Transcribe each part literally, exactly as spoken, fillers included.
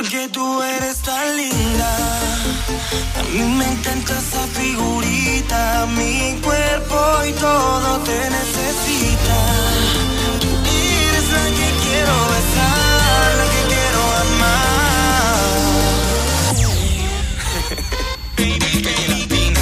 Porque tú eres tan linda. A mí me encanta esa figurita. Mi cuerpo y todo te necesita. Tú eres la que quiero besar, la que quiero amar. Baby, baby.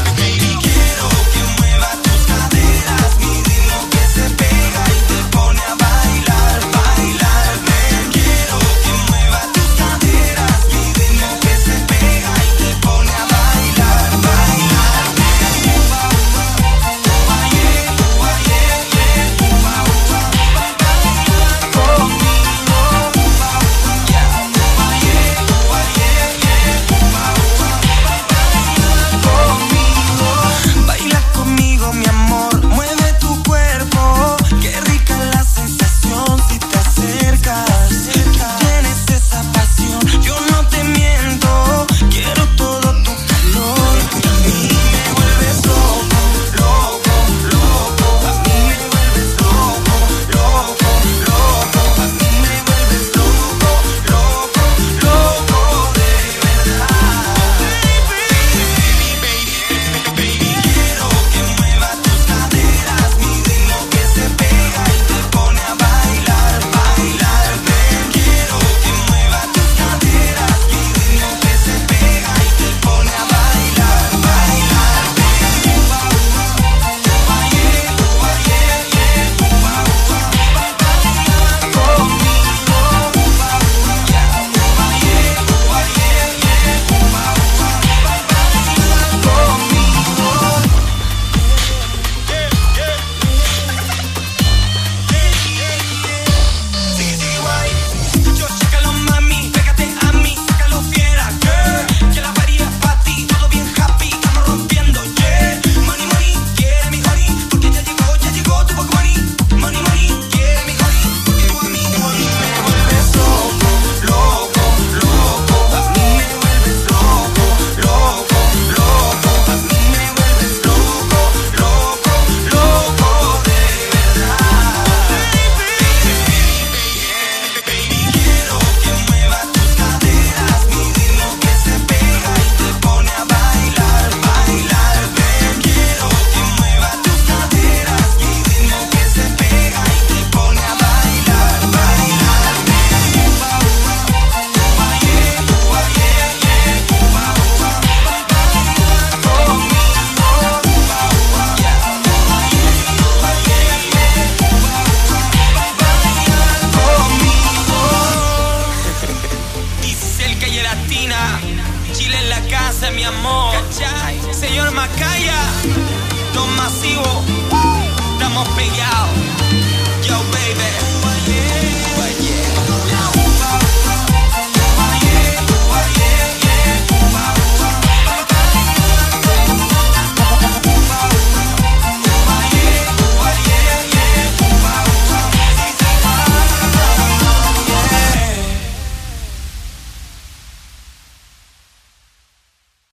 Chile en la casa, mi amor. ¿Cachai? Señor Macaya, Don Masivo, estamos pegados.